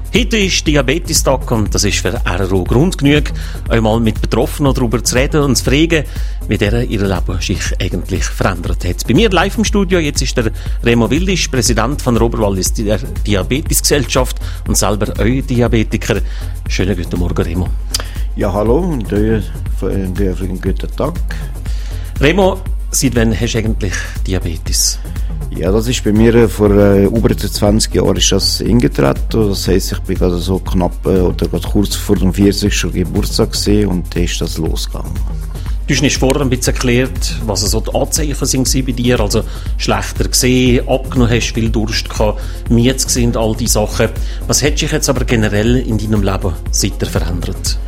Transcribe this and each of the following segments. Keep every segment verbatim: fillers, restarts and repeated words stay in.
Heute ist Diabetestag und das ist für R R O Grund genug, einmal mit Betroffenen darüber zu reden und zu fragen, wie der ihr Leben sich eigentlich verändert hat. Bei mir live im Studio jetzt ist der Remo Wildisch, Präsident von der Oberwallis der Diabetesgesellschaft und selber euer Diabetiker. Schönen guten Morgen, Remo. Ja, hallo und einen guten Tag. Remo, seit wann hast du eigentlich Diabetes? Ja, das ist bei mir vor äh, über zwanzig Jahren ist das eingetreten. Das heisst, ich bin gerade so knapp äh, oder gerade kurz vor dem vierzigsten Geburtstag gewesen, und dann ist das losgegangen. Du hast nicht vorher ein bisschen erklärt, was so die Anzeichen waren bei dir, also schlechter gesehen, abgenommen hast, viel Durst gehabt, müde gesehen, all diese Sachen. Was hat sich jetzt aber generell in deinem Leben seither verändert?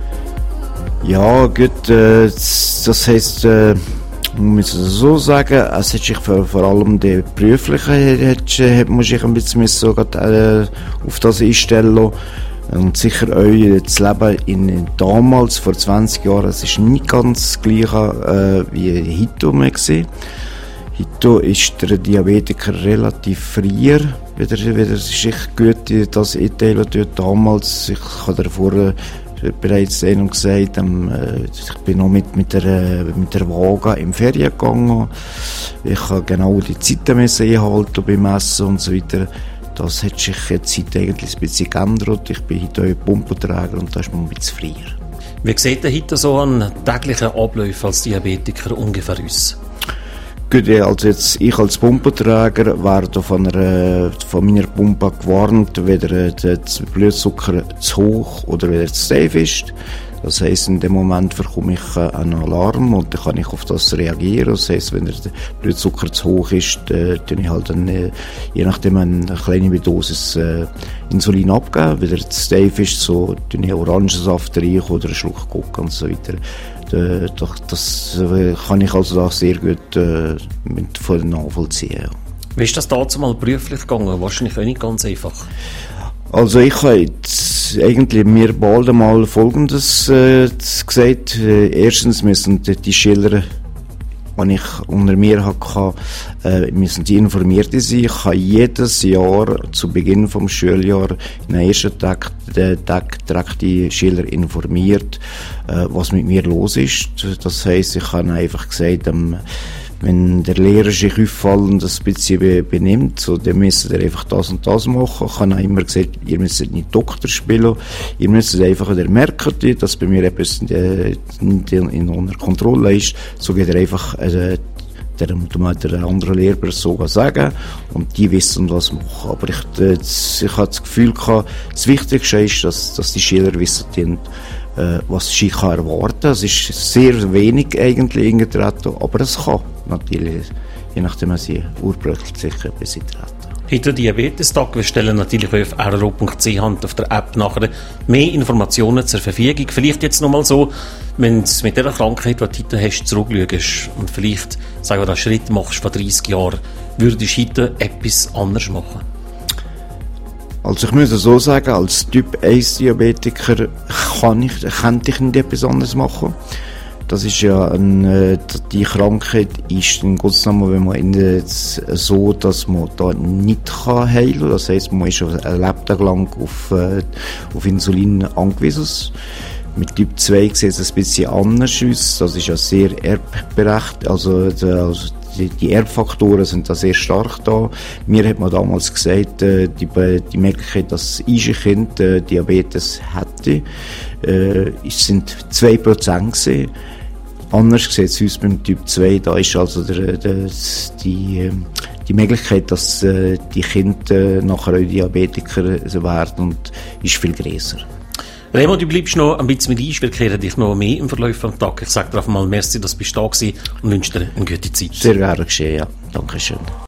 Ja, gut, äh, das heisst, äh, muss ich so sagen, es hat sich vor, vor allem die berufliche, hat, hat man sich ein bisschen so grad, äh, auf das einstellen lassen. Und sicher auch das Leben in, damals, vor zwanzig Jahren, es ist nicht ganz das Gleiche äh, wie heute war. Heute ist der Diabetiker relativ früher, wieder, wieder sich gut das einteilen tut. Damals, ich habe davor bereits einem gesagt, ähm, ich bin noch mit, mit, der, mit der Waage in Ferien gegangen. Ich habe genau die Zeiten einhalten beim Essen und so weiter. Das hat sich jetzt eigentlich ein bisschen geändert. Ich bin heute auch Pumpenträger und da ist man ein bisschen freier. Wie sieht denn heute so ein täglicher Ablauf als Diabetiker ungefähr aus? Gut, also jetzt, ich als Pumpenträger werde von, einer, von meiner Pumpe gewarnt, weder der Blutzucker zu hoch oder weder zu tief ist. Das heisst, in dem Moment bekomme ich einen Alarm und dann kann ich auf das reagieren. Das heisst, wenn der Blutzucker zu hoch ist, dann tue ich halt dann, je nachdem eine kleine Dosis äh, Insulin abgeben. Wenn er zu tief ist, so tue ich Orangensaft rein oder einen Schluck Coca und so weiter. Das kann ich also da sehr gut äh, mit nachvollziehen. Wie ist das dazu mal beruflich gegangen? Wahrscheinlich auch nicht ganz einfach. Also ich habe jetzt eigentlich mir bald einmal Folgendes äh, gesagt. Äh, erstens müssen die, die Schüler, die ich unter mir hatte, äh, müssen die informiert sein. Ich habe jedes Jahr zu Beginn des Schuljahres in den ersten Tag, den Tag direkt die Schüler informiert, äh, was mit mir los ist. Das heisst, ich habe einfach gesagt, ähm, wenn der Lehrer sich auffallend ein bisschen benimmt, so, dann müsst ihr einfach das und das machen. Ich habe auch immer gesagt, ihr müsst nicht Doktor spielen, ihr müsst einfach wieder merken, dass bei mir etwas in, in unter Kontrolle ist. So geht er einfach äh, der, der andere Lehrperson sagen und die wissen, was machen. Aber ich, äh, ich habe das Gefühl gehabt, das Wichtigste ist, dass, dass die Schüler wissen, die, was sie erwarten kann. Es ist sehr wenig eigentlich eingetreten, aber es kann natürlich, je nachdem man sie urbrüchelt, sicher etwas eintreten. Heute Diabetestag. Wir stellen natürlich auf r r o punkt c h und auf der App nachher mehr Informationen zur Verfügung. Vielleicht jetzt nochmal so, wenn du mit dieser Krankheit, die du heute hast, zurückschaust und vielleicht, sagen wir, einen Schritt machst von dreissig Jahren, würdest du heute etwas anders machen? Also ich muss so sagen, als Typ eins Diabetiker kann ich, könnte ich nicht etwas anderes machen. Das ist ja eine, die Krankheit ist in Gottes Namen, wenn man in so, dass man da nicht heilen kann. Das heisst, man ist ein Lebtag lang auf, auf Insulin angewiesen. Mit Typ zwei sieht es ein bisschen anders aus. Das ist ja sehr erbberechtigt. Also, also Die, die Erbfaktoren sind da sehr stark da. Mir hat man damals gesagt, äh, die, die Möglichkeit, dass ein Kind äh, Diabetes hätte, äh, sind zwei Prozent gewesen. Anders sieht es aus beim Typ zwei, da ist also der, der, die, die Möglichkeit, dass äh, die Kinder äh, nachher auch Diabetiker werden, und ist viel größer. Remo, du bleibst noch ein bisschen mit uns, wir kehren dich noch mehr im Verlauf des Tages. Ich sage dir einfach mal merci, dass du da warst und wünsche dir eine gute Zeit. Sehr gerne geschehen, ja. Dankeschön.